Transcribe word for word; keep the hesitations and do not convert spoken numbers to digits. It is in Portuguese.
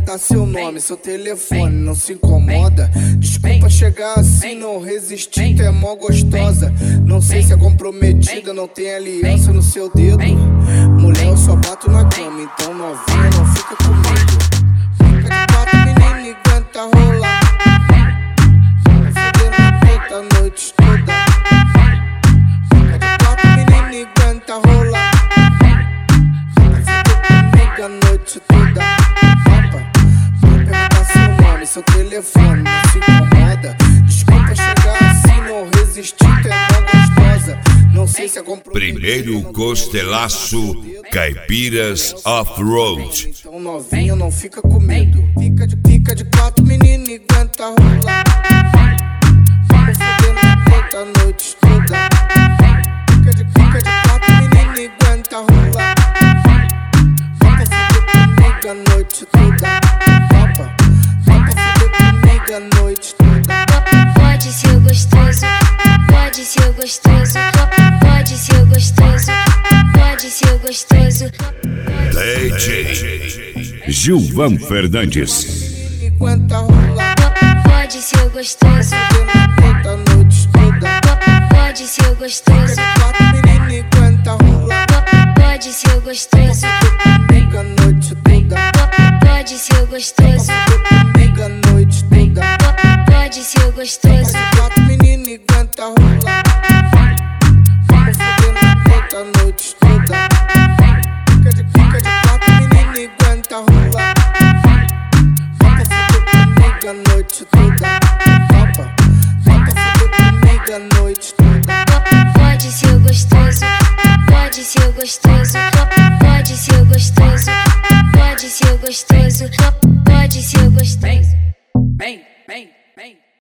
perguntar seu nome, seu telefone, não se incomoda. Desculpa chegar assim, não resisti, tu é mó gostosa. Não sei se é comprometida, não tem aliança no seu dedo. Mulher, eu só bato na cama, então novinha, não fica comigo. Fica de quatro, menina, e aguenta rolar. Fudendo a puta a noite toda. Fica de quatro, menina, e aguenta rolar. Fica a noite toda. Seu telefone, não se incomoda. Desculpa chegar assim, não resisti, tu é tão gostosa. Não sei se é comprometida. Primeiro Costelaço Caipiras Off-Road. Então novinha, não fica com medo. Fica de, fica de quatro, menina, e aguenta rolar. Fica fudendo a puta a noite toda. Fica de, fica de quatro, menina, e aguenta rolar. Fica fuder comigo a noite toda. A noite toda. Pode ser gostoso, pode ser gostoso, pode ser gostoso, pode ser gostoso. D J Gilvan Fernandes. Aguenta rolar. Pode ser gostoso, a noite toda. pode ser gostoso, Quatro menina, aguenta rolar. pode ser gostoso, Comigo a noite toda. pode ser gostoso, Comigo a noite toda. pode ser gostoso. Quatro menina, aguenta rolar. Vamos fuder na puta a noite toda. Fica de, fica de quatro menina, aguenta rolar. Vamos fuder comigo a noite toda. Vamos fuder comigo a noite toda. Pode ser gostoso, pode ser gostoso, pode ser gostoso, pode ser gostoso, pode ser gostoso. Bem, bem, bem.